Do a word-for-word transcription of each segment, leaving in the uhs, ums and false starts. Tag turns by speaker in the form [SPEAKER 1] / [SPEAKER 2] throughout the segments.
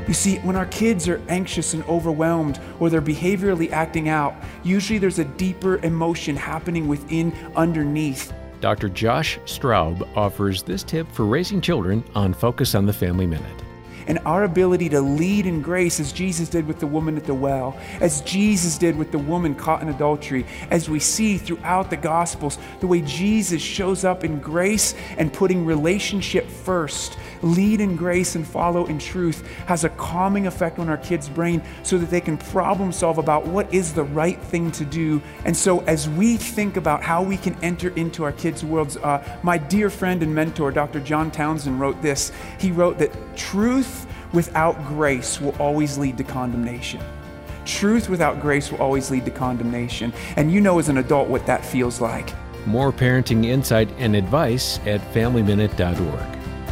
[SPEAKER 1] You see, when our kids are anxious and overwhelmed or they're behaviorally acting out, usually there's a deeper emotion happening within underneath.
[SPEAKER 2] Doctor Josh Straub offers this tip for raising children on Focus on the Family Minute.
[SPEAKER 1] And our ability to lead in grace as Jesus did with the woman at the well, as Jesus did with the woman caught in adultery, as we see throughout the Gospels, the way Jesus shows up in grace and putting relationship first, lead in grace and follow in truth, has a calming effect on our kids' brain so that they can problem solve about what is the right thing to do. And so as we think about how we can enter into our kids' worlds, uh, my dear friend and mentor, Doctor John Townsend, wrote this. He wrote that truth without grace will always lead to condemnation. Truth without grace will always lead to condemnation. And you know as an adult what that feels like.
[SPEAKER 2] More parenting insight and advice at family minute dot org.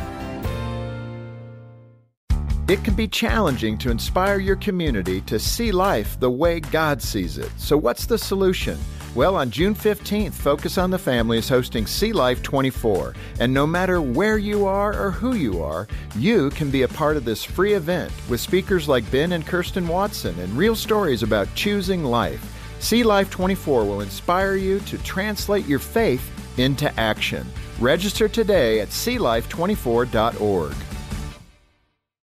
[SPEAKER 3] It can be challenging to inspire your community to see life the way God sees it. So what's the solution? Well, on June fifteenth, Focus on the Family is hosting See Life twenty-four. And no matter where you are or who you are, you can be a part of this free event with speakers like Ben and Kirsten Watson and real stories about choosing life. See Life twenty-four will inspire you to translate your faith into action. Register today at see life twenty-four dot org.